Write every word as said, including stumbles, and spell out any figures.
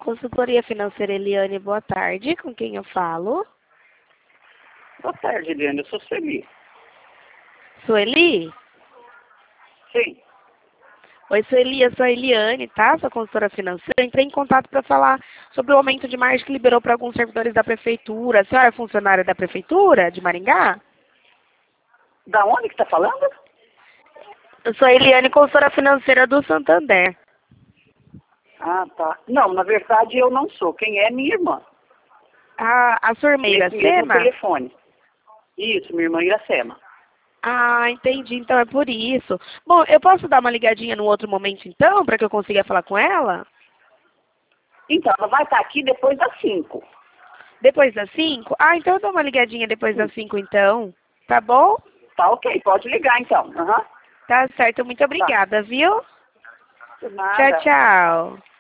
Consultoria Financeira Eliane, boa tarde. Com quem eu falo? Boa tarde, Eliane. Eu sou Sueli. Sueli? Sim. Oi, Sueli. Eu sou a Eliane, tá? Sou consultora financeira. Eu entrei em contato para falar sobre o aumento de margem que liberou para alguns servidores da prefeitura. A senhora é funcionária da prefeitura de Maringá? Da onde que tá falando? Eu sou a Eliane, consultora financeira do Santander. Ah, tá. Não, na verdade eu não sou. Quem é minha irmã. A, a sua irmã Esse mesmo Iracema? telefone. Isso, minha irmã Iracema. Ah, entendi. Então é por isso. Bom, eu posso dar uma ligadinha num outro momento então, para que eu consiga falar com ela? Então, ela vai estar aqui depois das cinco. Depois das cinco? Ah, então eu dou uma ligadinha depois das cinco então. Tá bom? Tá ok, pode ligar então. Aham. Tá certo. Muito obrigada, viu? Por nada. Tchau, tchau.